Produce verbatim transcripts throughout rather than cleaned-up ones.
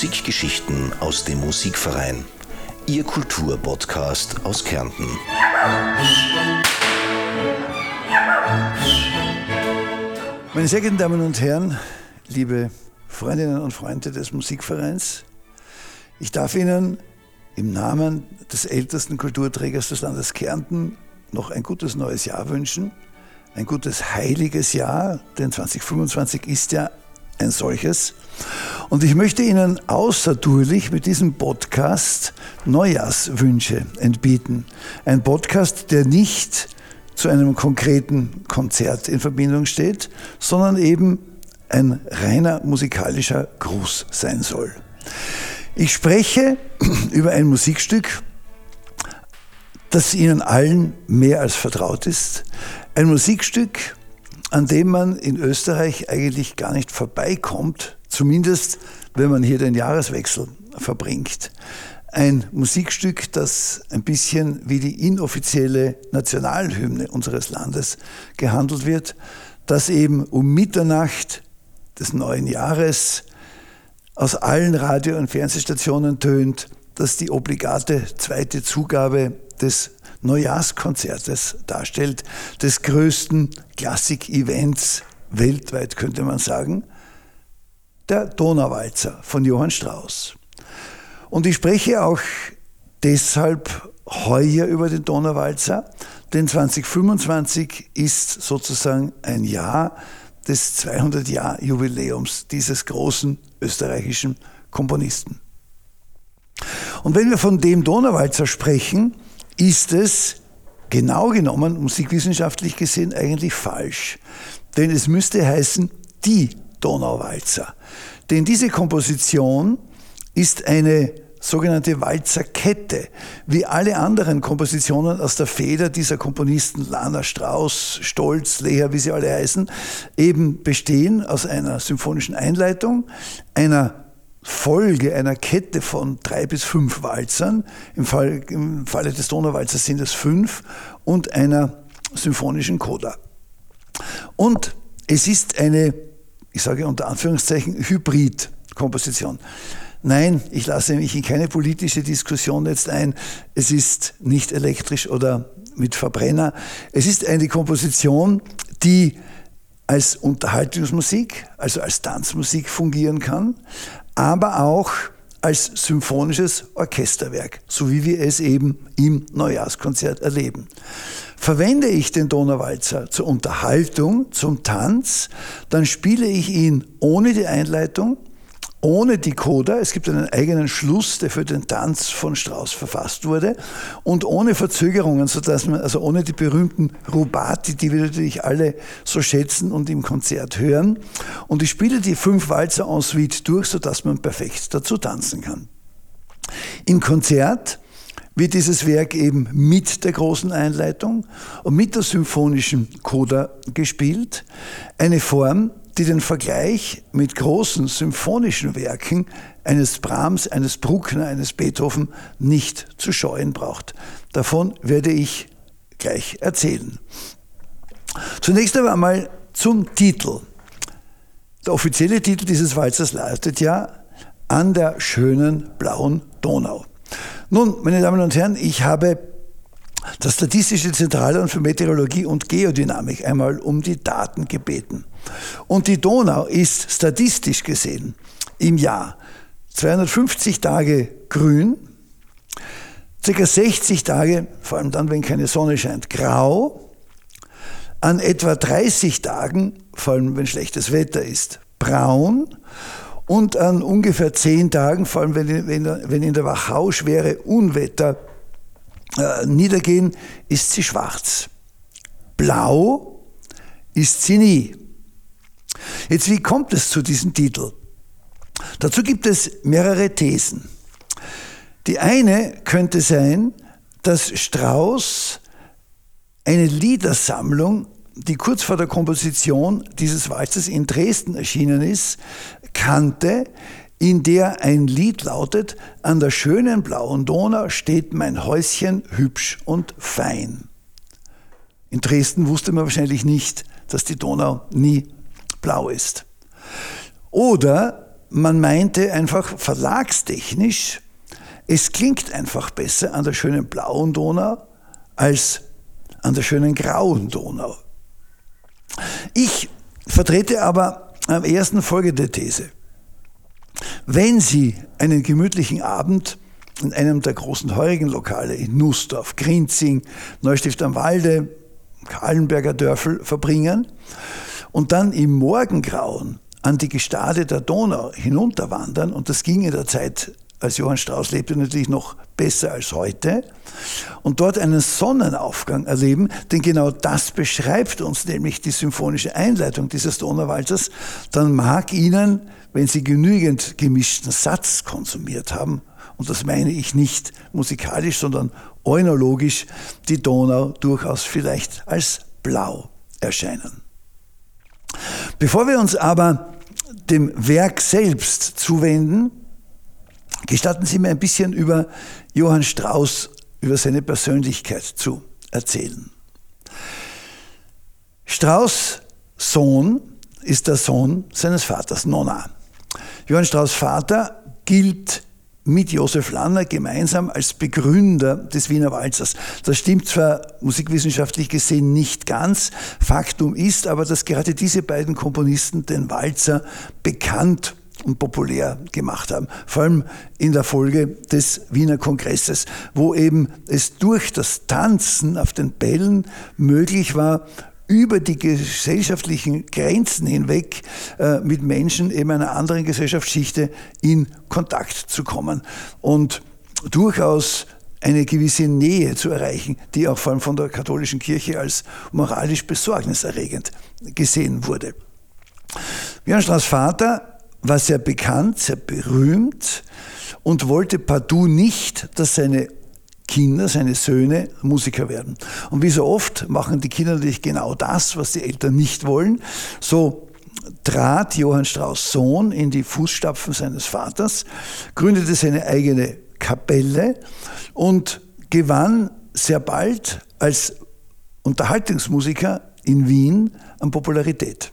Musikgeschichten aus dem Musikverein. Ihr Kulturpodcast aus Kärnten. Meine sehr geehrten Damen und Herren, liebe Freundinnen und Freunde des Musikvereins, ich darf Ihnen im Namen des ältesten Kulturträgers des Landes Kärnten noch ein gutes neues Jahr wünschen. Ein gutes heiliges Jahr, denn zwanzig fünfundzwanzig ist ja ein solches. Und ich möchte Ihnen außerdurch mit diesem Podcast Neujahrswünsche entbieten. Ein Podcast, der nicht zu einem konkreten Konzert in Verbindung steht, sondern eben ein reiner musikalischer Gruß sein soll. Ich spreche über ein Musikstück, das Ihnen allen mehr als vertraut ist. Ein Musikstück, an dem man in Österreich eigentlich gar nicht vorbeikommt, zumindest wenn man hier den Jahreswechsel verbringt. Ein Musikstück, das ein bisschen wie die inoffizielle Nationalhymne unseres Landes gehandelt wird, das eben um Mitternacht des neuen Jahres aus allen Radio- und Fernsehstationen tönt, das die obligate zweite Zugabe des Neujahrskonzertes darstellt, des größten Klassik-Events weltweit, könnte man sagen, der Donauwalzer von Johann Strauss. Und ich spreche auch deshalb heuer über den Donauwalzer, denn zwanzig fünfundzwanzig ist sozusagen ein Jahr des zweihundert-Jahr-Jubiläums dieses großen österreichischen Komponisten. Und wenn wir von dem Donauwalzer sprechen, ist es genau genommen, musikwissenschaftlich gesehen, eigentlich falsch. Denn es müsste heißen, die Donauwalzer. Denn diese Komposition ist eine sogenannte Walzerkette, wie alle anderen Kompositionen aus der Feder dieser Komponisten, Lahner, Strauss, Stolz, Leher, wie sie alle heißen, eben bestehen aus einer symphonischen Einleitung, einer Folge, einer Kette von drei bis fünf Walzern, im, Fall, im Falle des Donauwalzers sind es fünf, und einer symphonischen Coda. Und es ist eine, ich sage unter Anführungszeichen, Hybrid-Komposition. Nein, ich lasse mich in keine politische Diskussion jetzt ein. Es ist nicht elektrisch oder mit Verbrenner. Es ist eine Komposition, die als Unterhaltungsmusik, also als Tanzmusik fungieren kann, aber auch als symphonisches Orchesterwerk, so wie wir es eben im Neujahrskonzert erleben. Verwende ich den Donauwalzer zur Unterhaltung, zum Tanz, dann spiele ich ihn ohne die Einleitung, ohne die Coda, es gibt einen eigenen Schluss, der für den Tanz von Strauss verfasst wurde, und ohne Verzögerungen, sodass man, also ohne die berühmten Rubati, die wir natürlich alle so schätzen und im Konzert hören. Und ich spiele die fünf Walzer en suite durch, sodass man perfekt dazu tanzen kann. Im Konzert wird dieses Werk eben mit der großen Einleitung und mit der symphonischen Coda gespielt. Eine Form, die den Vergleich mit großen symphonischen Werken eines Brahms, eines Bruckner, eines Beethoven nicht zu scheuen braucht. Davon werde ich gleich erzählen. Zunächst aber einmal zum Titel. Der offizielle Titel dieses Walzers lautet ja »An der schönen blauen Donau«. Nun, meine Damen und Herren, ich habe das Statistische Zentralamt für Meteorologie und Geodynamik einmal um die Daten gebeten. Und die Donau ist statistisch gesehen im Jahr zweihundertfünfzig Tage grün, ca. sechzig Tage, vor allem dann, wenn keine Sonne scheint, grau, an etwa dreißig Tagen, vor allem wenn schlechtes Wetter ist, braun, und an ungefähr zehn Tagen, vor allem wenn, wenn, wenn in der Wachau schwere Unwetter äh, niedergehen, ist sie schwarz. Blau ist sie nie. Jetzt, wie kommt es zu diesem Titel? Dazu gibt es mehrere Thesen. Die eine könnte sein, dass Strauss eine Liedersammlung, die kurz vor der Komposition dieses Walzers in Dresden erschienen ist, kannte, in der ein Lied lautet: An der schönen blauen Donau steht mein Häuschen hübsch und fein. In Dresden wusste man wahrscheinlich nicht, dass die Donau nie blau ist. Oder man meinte einfach verlagstechnisch, es klingt einfach besser an der schönen blauen Donau als an der schönen grauen Donau. Ich vertrete aber am ersten folgende These. Wenn Sie einen gemütlichen Abend in einem der großen heurigen Lokale in Nussdorf, Grinzing, Neustift am Walde, Kahlenberger Dörfel verbringen und dann im Morgengrauen an die Gestade der Donau hinunterwandern, und das ging in der Zeit, als Johann Strauss lebte, natürlich noch besser als heute, und dort einen Sonnenaufgang erleben, denn genau das beschreibt uns nämlich die symphonische Einleitung dieses Donauwalzers, dann mag Ihnen, wenn Sie genügend gemischten Satz konsumiert haben, und das meine ich nicht musikalisch, sondern eunologisch, die Donau durchaus vielleicht als blau erscheinen. Bevor wir uns aber dem Werk selbst zuwenden, gestatten Sie mir ein bisschen über Johann Strauss, über seine Persönlichkeit zu erzählen. Strauss' Sohn ist der Sohn seines Vaters, Nona. Johann Strauss' Vater gilt mit Josef Lanner gemeinsam als Begründer des Wiener Walzers. Das stimmt zwar musikwissenschaftlich gesehen nicht ganz, Faktum ist aber, dass gerade diese beiden Komponisten den Walzer bekannt und populär gemacht haben, vor allem in der Folge des Wiener Kongresses, wo eben es durch das Tanzen auf den Bällen möglich war, über die gesellschaftlichen Grenzen hinweg äh, mit Menschen eben einer anderen Gesellschaftsschichte in Kontakt zu kommen und durchaus eine gewisse Nähe zu erreichen, die auch vor allem von der katholischen Kirche als moralisch besorgniserregend gesehen wurde. Johann Strauss' Vater war sehr bekannt, sehr berühmt und wollte partout nicht, dass seine Kinder, seine Söhne Musiker werden. Und wie so oft machen die Kinder natürlich genau das, was die Eltern nicht wollen. So trat Johann Strauss' Sohn in die Fußstapfen seines Vaters, gründete seine eigene Kapelle und gewann sehr bald als Unterhaltungsmusiker in Wien an Popularität.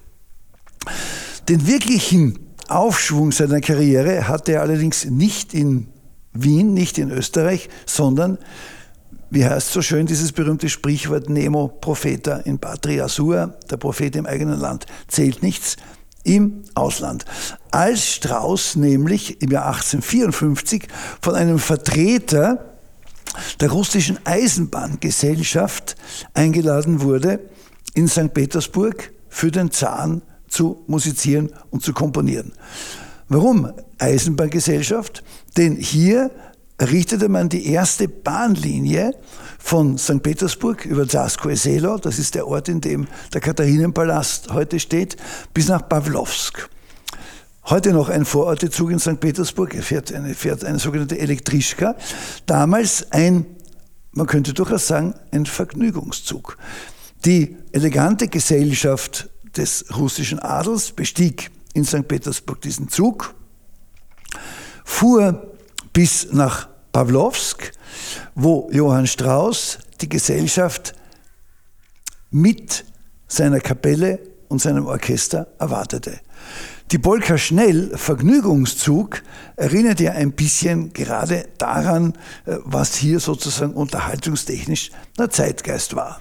Den wirklichen Aufschwung seiner Karriere hatte er allerdings nicht in Wien, nicht in Österreich, sondern, wie heißt so schön dieses berühmte Sprichwort, Nemo Propheta in patria sua, der Prophet im eigenen Land zählt nichts, im Ausland. Als Strauss nämlich im Jahr achtzehnhundertvierundfünfzig von einem Vertreter der russischen Eisenbahngesellschaft eingeladen wurde, in Sankt Petersburg für den Zaren zu musizieren und zu komponieren. Warum Eisenbahngesellschaft? Denn hier errichtete man die erste Bahnlinie von Sankt Petersburg über Zarskoje Selo, das ist der Ort, in dem der Katharinenpalast heute steht, bis nach Pawlowsk. Heute noch ein Vorortezug in Sankt Petersburg, er fährt eine, fährt eine sogenannte Elektrischka. Damals ein, man könnte durchaus sagen, ein Vergnügungszug. Die elegante Gesellschaft des russischen Adels bestieg in Sankt Petersburg diesen Zug, fuhr bis nach Pawlowsk, wo Johann Strauss die Gesellschaft mit seiner Kapelle und seinem Orchester erwartete. Die Polka Schnell, Vergnügungszug, erinnert ja ein bisschen gerade daran, was hier sozusagen unterhaltungstechnisch der Zeitgeist war.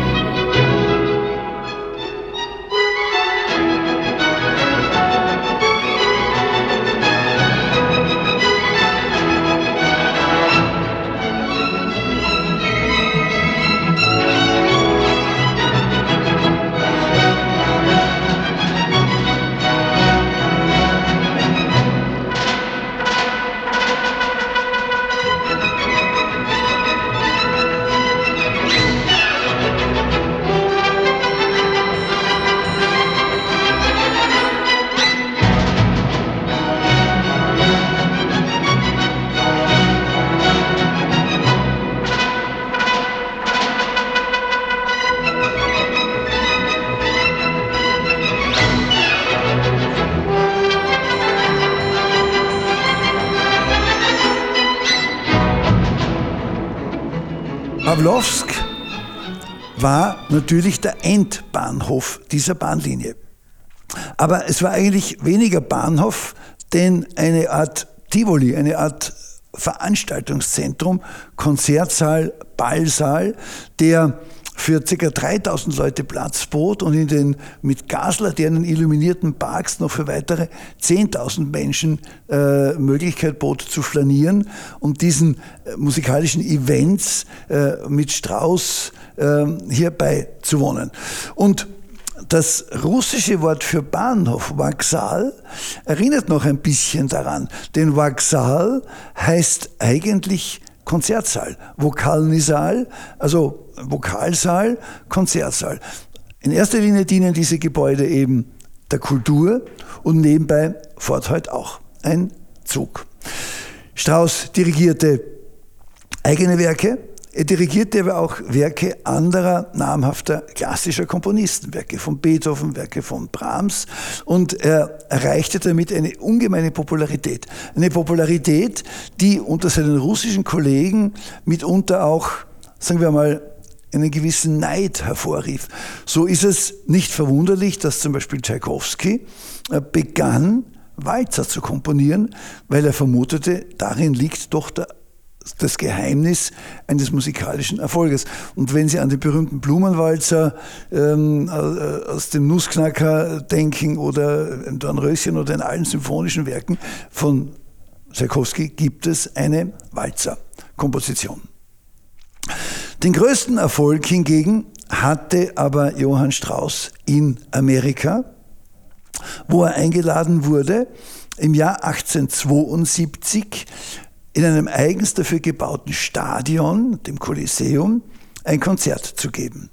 Pawlowsk war natürlich der Endbahnhof dieser Bahnlinie. Aber es war eigentlich weniger Bahnhof, denn eine Art Tivoli, eine Art Veranstaltungszentrum, Konzertsaal, Ballsaal, der für ca. dreitausend Leute Platz bot und in den mit Gaslaternen illuminierten Parks noch für weitere zehntausend Menschen äh, Möglichkeit bot zu flanieren und diesen äh, musikalischen Events äh, mit Strauss äh, hier beizuwohnen. Und das russische Wort für Bahnhof, Wokzal, erinnert noch ein bisschen daran, denn Wokzal heißt eigentlich Konzertsaal, Vokalny Saal, also Vokalsaal, Konzertsaal. In erster Linie dienen diese Gebäude eben der Kultur und nebenbei fährt heute auch ein Zug. Strauss dirigierte eigene Werke, er dirigierte aber auch Werke anderer namhafter klassischer Komponisten, Werke von Beethoven, Werke von Brahms, und er erreichte damit eine ungemeine Popularität. Eine Popularität, die unter seinen russischen Kollegen mitunter auch, sagen wir mal, einen gewissen Neid hervorrief. So ist es nicht verwunderlich, dass zum Beispiel Tschaikowski begann, Walzer zu komponieren, weil er vermutete, darin liegt doch der das Geheimnis eines musikalischen Erfolges. Und wenn Sie an den berühmten Blumenwalzer ähm, aus dem Nussknacker denken oder im Dornröschen oder in allen symphonischen Werken von Tschaikowski, gibt es eine Walzerkomposition. Den größten Erfolg hingegen hatte aber Johann Strauss in Amerika, wo er eingeladen wurde, im Jahr achtzehnhundertzweiundsiebzig in einem eigens dafür gebauten Stadion, dem Kolosseum, ein Konzert zu geben.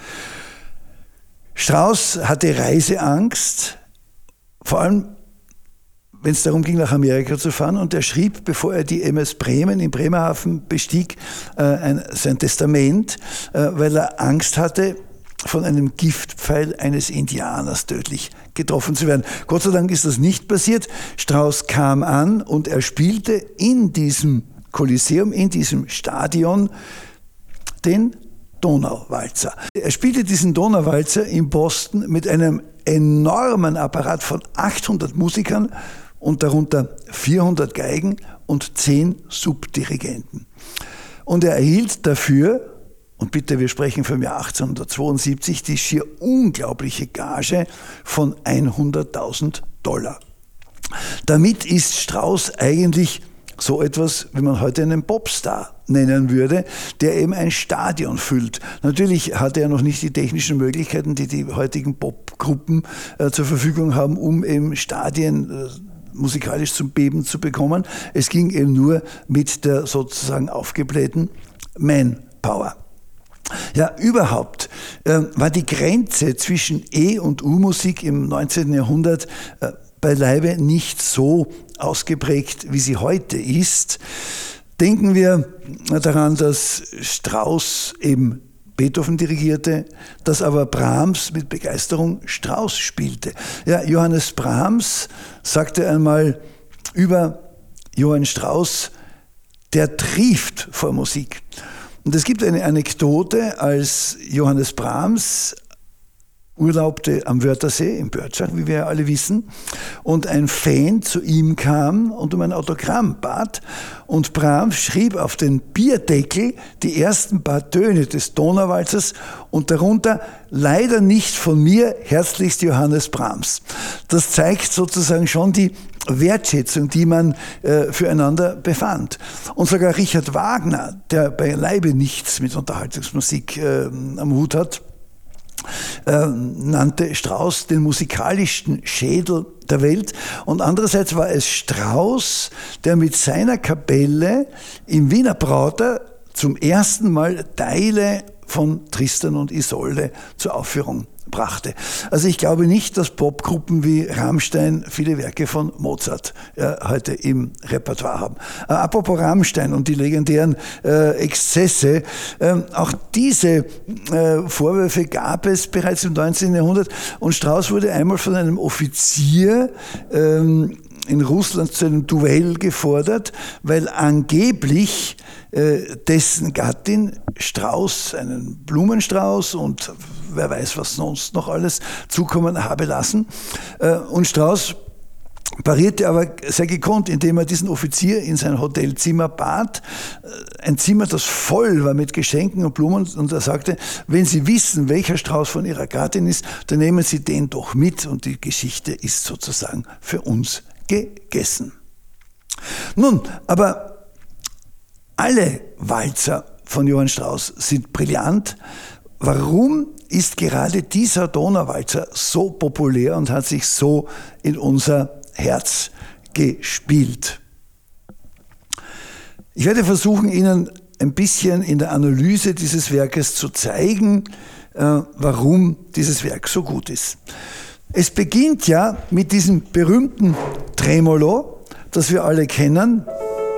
Strauss hatte Reiseangst, vor allem wenn es darum ging, nach Amerika zu fahren, und er schrieb, bevor er die M S Bremen in Bremerhaven bestieg, äh, ein, sein Testament, äh, weil er Angst hatte, von einem Giftpfeil eines Indianers tödlich getroffen zu werden. Gott sei Dank ist das nicht passiert. Strauss kam an und er spielte in diesem Kolosseum, in diesem Stadion, den Donauwalzer. Er spielte diesen Donauwalzer in Boston mit einem enormen Apparat von achthundert Musikern und darunter vierhundert Geigen und zehn Subdirigenten. Und er erhielt dafür, und bitte, wir sprechen vom Jahr achtzehnhundertzweiundsiebzig, die schier unglaubliche Gage von hunderttausend Dollar. Damit ist Strauss eigentlich so etwas, wie man heute einen Popstar nennen würde, der eben ein Stadion füllt. Natürlich hatte er noch nicht die technischen Möglichkeiten, die die heutigen Popgruppen äh, zur Verfügung haben, um eben Stadien äh, musikalisch zum Beben zu bekommen. Es ging eben nur mit der sozusagen aufgeblähten Manpower. Ja, überhaupt äh, war die Grenze zwischen E- und U-Musik im neunzehnten Jahrhundert äh, beileibe nicht so ausgeprägt, wie sie heute ist. Denken wir daran, dass Strauss eben Beethoven dirigierte, dass aber Brahms mit Begeisterung Strauss spielte. Ja, Johannes Brahms sagte einmal über Johann Strauss, der trieft vor Musik. Und es gibt eine Anekdote, als Johannes Brahms urlaubte am Wörthersee, im Börtschach, wie wir ja alle wissen, und ein Fan zu ihm kam und um ein Autogramm bat. Und Brahms schrieb auf den Bierdeckel die ersten paar Töne des Donauwalzers und darunter leider nicht von mir, herzlichst Johannes Brahms. Das zeigt sozusagen schon die Wertschätzung, die man äh, füreinander befand. Und sogar Richard Wagner, der beileibe nichts mit Unterhaltungsmusik äh, am Hut hat, äh, nannte Strauss den musikalischsten Schädel der Welt. Und andererseits war es Strauss, der mit seiner Kapelle im Wiener Prater zum ersten Mal Teile von Tristan und Isolde zur Aufführung brachte. Also ich glaube nicht, dass Popgruppen wie Rammstein viele Werke von Mozart äh, heute im Repertoire haben. Äh, apropos Rammstein und die legendären äh, Exzesse, äh, auch diese äh, Vorwürfe gab es bereits im neunzehnten Jahrhundert und Strauss wurde einmal von einem Offizier ähm, in Russland zu einem Duell gefordert, weil angeblich äh, dessen Gattin Strauss einen Blumenstrauß und wer weiß, was sonst noch alles zukommen habe lassen. Äh, und Strauss parierte aber sehr gekonnt, indem er diesen Offizier in sein Hotelzimmer bat. Ein Zimmer, das voll war mit Geschenken und Blumen. Und er sagte, wenn Sie wissen, welcher Strauß von Ihrer Gattin ist, dann nehmen Sie den doch mit. Und die Geschichte ist sozusagen für uns gegessen. Nun, aber alle Walzer von Johann Strauss sind brillant. Warum ist gerade dieser Donauwalzer so populär und hat sich so in unser Herz gespielt? Ich werde versuchen, Ihnen ein bisschen in der Analyse dieses Werkes zu zeigen, äh, warum dieses Werk so gut ist. Es beginnt ja mit diesem berühmten Tremolo, das wir alle kennen.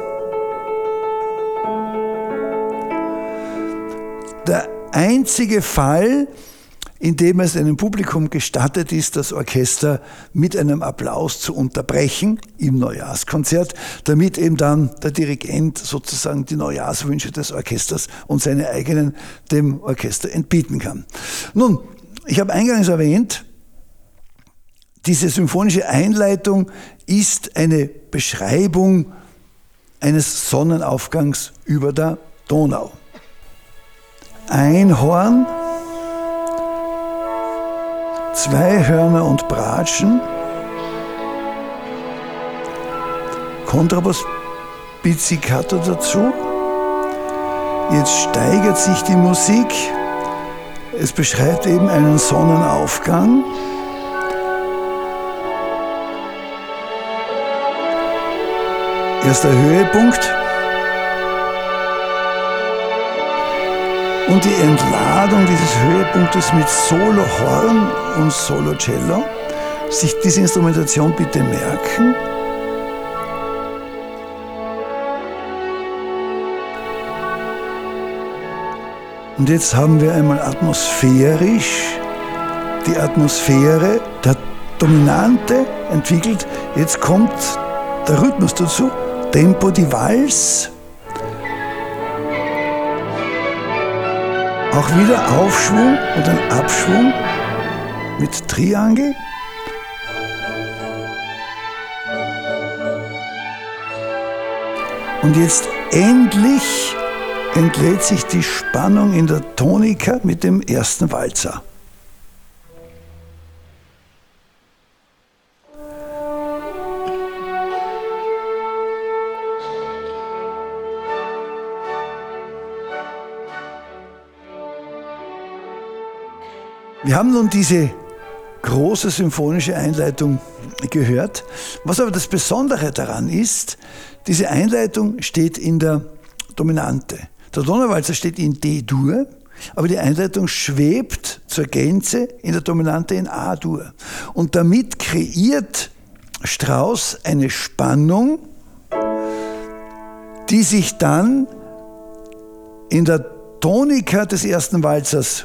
Der einzige Fall, in dem es einem Publikum gestattet ist, das Orchester mit einem Applaus zu unterbrechen im Neujahrskonzert, damit eben dann der Dirigent sozusagen die Neujahrswünsche des Orchesters und seine eigenen dem Orchester entbieten kann. Nun, ich habe eingangs erwähnt, diese symphonische Einleitung ist eine Beschreibung eines Sonnenaufgangs über der Donau. Einhorn, zwei Hörner und Bratschen, Kontrabass, Pizzicato dazu. Jetzt steigert sich die Musik. Es beschreibt eben einen Sonnenaufgang. Erster Höhepunkt. Und die Entladung dieses Höhepunktes mit Solo-Horn und Solo-Cello. Sich diese Instrumentation bitte merken. Und jetzt haben wir einmal atmosphärisch die Atmosphäre, der Dominante entwickelt. Jetzt kommt der Rhythmus dazu, Tempo di Vals. Auch wieder Aufschwung und ein Abschwung mit Triangel. Und jetzt endlich entlädt sich die Spannung in der Tonika mit dem ersten Walzer. Wir haben nun diese große symphonische Einleitung gehört. Was aber das Besondere daran ist, diese Einleitung steht in der Dominante. Der Donauwalzer steht in D-Dur, aber die Einleitung schwebt zur Gänze in der Dominante in A-Dur. Und damit kreiert Strauss eine Spannung, die sich dann in der Tonika des ersten Walzers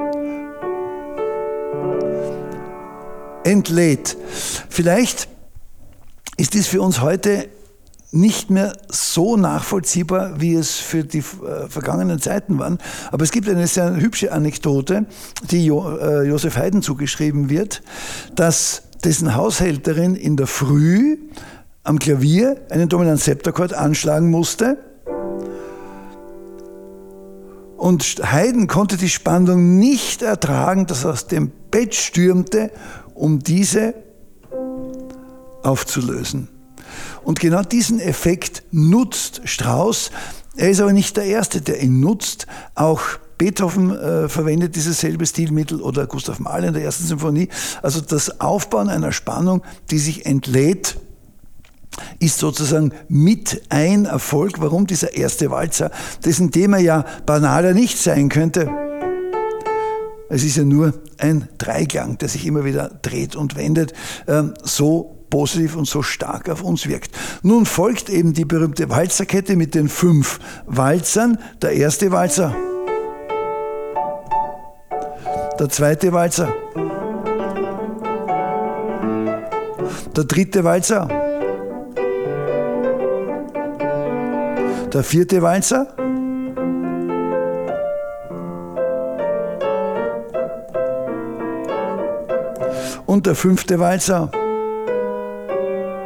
entlädt. Vielleicht ist dies für uns heute nicht mehr so nachvollziehbar, wie es für die äh, vergangenen Zeiten waren. Aber es gibt eine sehr hübsche Anekdote, die jo, äh, Joseph Haydn zugeschrieben wird, dass dessen Haushälterin in der Früh am Klavier einen dominanten Septakkord anschlagen musste. Und Haydn konnte die Spannung nicht ertragen, dass er aus dem Bett stürmte, um diese aufzulösen. Und genau diesen Effekt nutzt Strauss. Er ist aber nicht der Erste, der ihn nutzt. Auch Beethoven äh, verwendet dieses selbe Stilmittel oder Gustav Mahler in der ersten Symphonie. Also das Aufbauen einer Spannung, die sich entlädt, ist sozusagen mit ein Erfolg. Warum dieser erste Walzer, dessen Thema ja banaler nicht sein könnte. Es ist ja nur ein Dreiklang, der sich immer wieder dreht und wendet, ähm, so positiv und so stark auf uns wirkt. Nun folgt eben die berühmte Walzerkette mit den fünf Walzern. Der erste Walzer, der zweite Walzer, der dritte Walzer, der vierte Walzer, und der fünfte Walzer.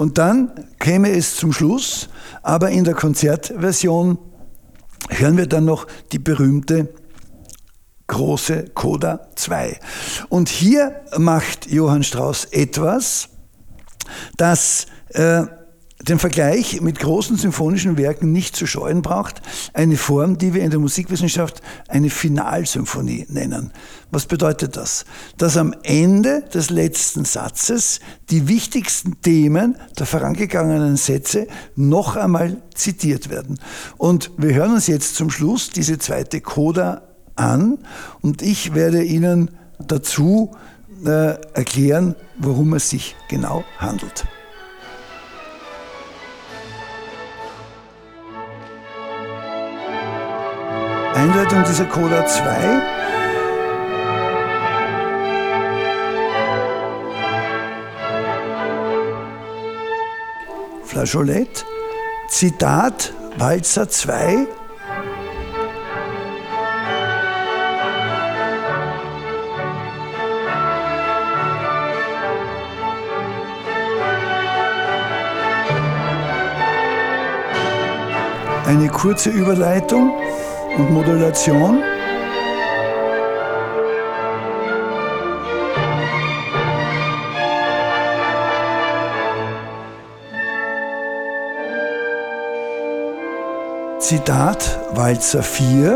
Und dann käme es zum Schluss, aber in der Konzertversion hören wir dann noch die berühmte große Coda zwei. Und hier macht Johann Strauss etwas, das äh, den Vergleich mit großen symphonischen Werken nicht zu scheuen braucht. Eine Form, die wir in der Musikwissenschaft eine Finalsymphonie nennen. Was bedeutet das? Dass am Ende des letzten Satzes die wichtigsten Themen der vorangegangenen Sätze noch einmal zitiert werden. Und wir hören uns jetzt zum Schluss diese zweite Coda an und ich werde Ihnen dazu äh, erklären, worum es sich genau handelt. Einleitung dieser Coda zwei. Flageolet. Zitat Walzer zwei. Eine kurze Überleitung und Modulation. Zitat Walzer vier.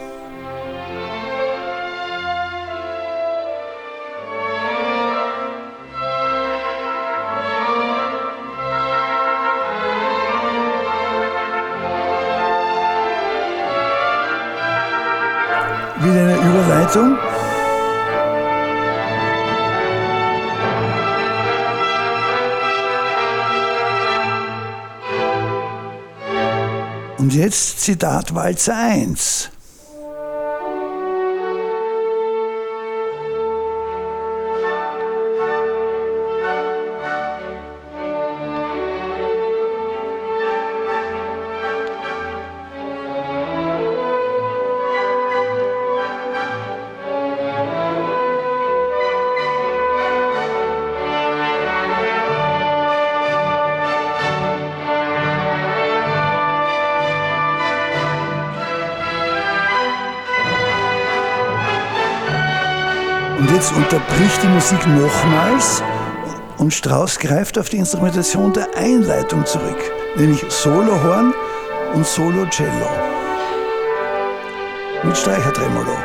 Wieder eine Überleitung. Und jetzt Zitat Walzer eins. Und jetzt unterbricht die Musik nochmals und Strauss greift auf die Instrumentation der Einleitung zurück, nämlich Solohorn und Solo-Cello mit Streichertremolo.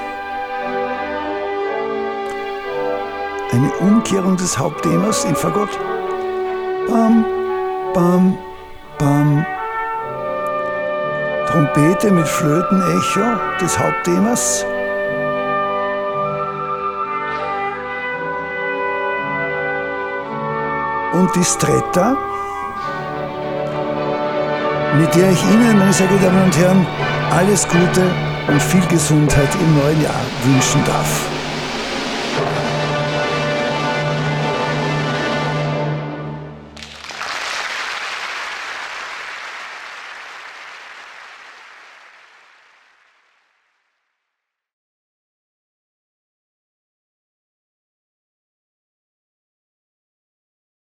Eine Umkehrung des Hauptthemas im Fagott. Bam, bam, bam. Trompete mit Flötenecho des Hauptthemas. Und die Stretta, mit der ich Ihnen, meine sehr geehrten Damen und Herren, alles Gute und viel Gesundheit im neuen Jahr wünschen darf.